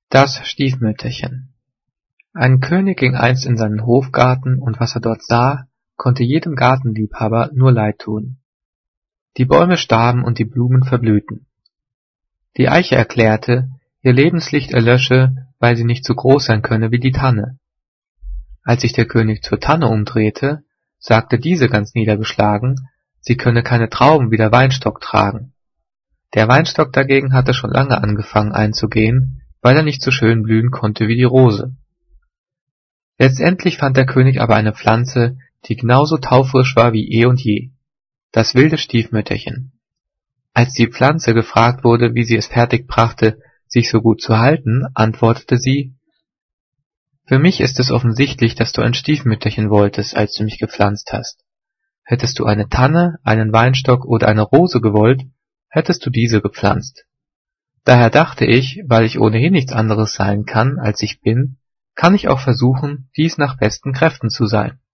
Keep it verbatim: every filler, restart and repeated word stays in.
Das Stiefmütterchen. Ein König ging einst in seinen Hofgarten, und was er dort sah, konnte jedem Gartenliebhaber nur leid tun. Die Bäume starben und die Blumen verblühten. Die Eiche erklärte, ihr Lebenslicht erlösche, weil sie nicht so groß sein könne wie die Tanne. Als sich der König zur Tanne umdrehte, sagte diese ganz niedergeschlagen, sie könne keine Trauben wie der Weinstock tragen. Der Weinstock dagegen hatte schon lange angefangen einzugehen, weil er nicht so schön blühen konnte wie die Rose. Letztendlich fand der König aber eine Pflanze, die genauso taufrisch war wie eh und je: das wilde Stiefmütterchen. Als die Pflanze gefragt wurde, wie sie es fertigbrachte, sich so gut zu halten, antwortete sie: »Für mich ist es offensichtlich, dass du ein Stiefmütterchen wolltest, als du mich gepflanzt hast. Hättest du eine Tanne, einen Weinstock oder eine Rose gewollt, hättest du diese gepflanzt. Daher dachte ich, weil ich ohnehin nichts anderes sein kann, als ich bin, kann ich auch versuchen, dies nach besten Kräften zu sein.«